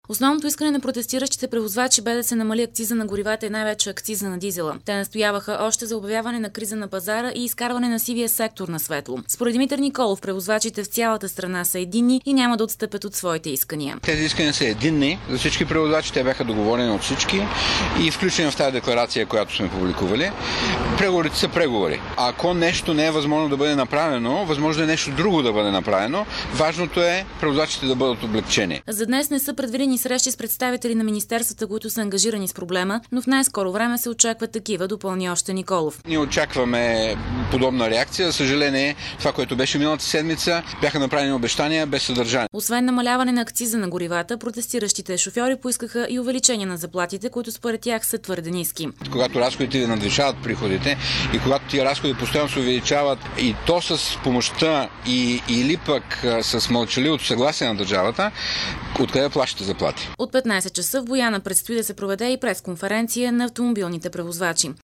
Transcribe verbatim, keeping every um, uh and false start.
Основното искане на протестиращите превозвачи бе да се намали акциза на горивата и най-вече акциза на дизела. Те настояваха още за обявяване на криза на пазара и изкарване на сивия сектор на светло. Според Димитър Николов, превозвачите в цялата страна са единни и няма да отстъпят от своите искания. Тези искания са единни за всички превозвачи, те бяха договорени от всички и включени в тази декларация, която сме публикували. Преговорите са преговори. Ако нещо не е възможно да бъде направено, възможно е нещо друго да бъде направено. Важното е превозвачите да бъдат облегчени. За днес не са предвидени срещи с представители на министерствата, които са ангажирани с проблема, но в най-скоро време се очакват такива, допълни още Николов. Ние очакваме подобна реакция. За съжаление, това, което беше миналата седмица, бяха направени обещания без съдържание. Освен намаляване на акциза на горивата, протестиращите шофьори поискаха и увеличение на заплатите, които според тях са твърде ниски. Когато разходите надвишават приходите и когато тия разходи постоянно се увеличават и то с помощта и, или пък с мълчаливото съгласие на държавата, откъде плащате заплати? От петнайсет часа в Бояна предстои да се проведе и пресконференция на автомобилните превозвачи.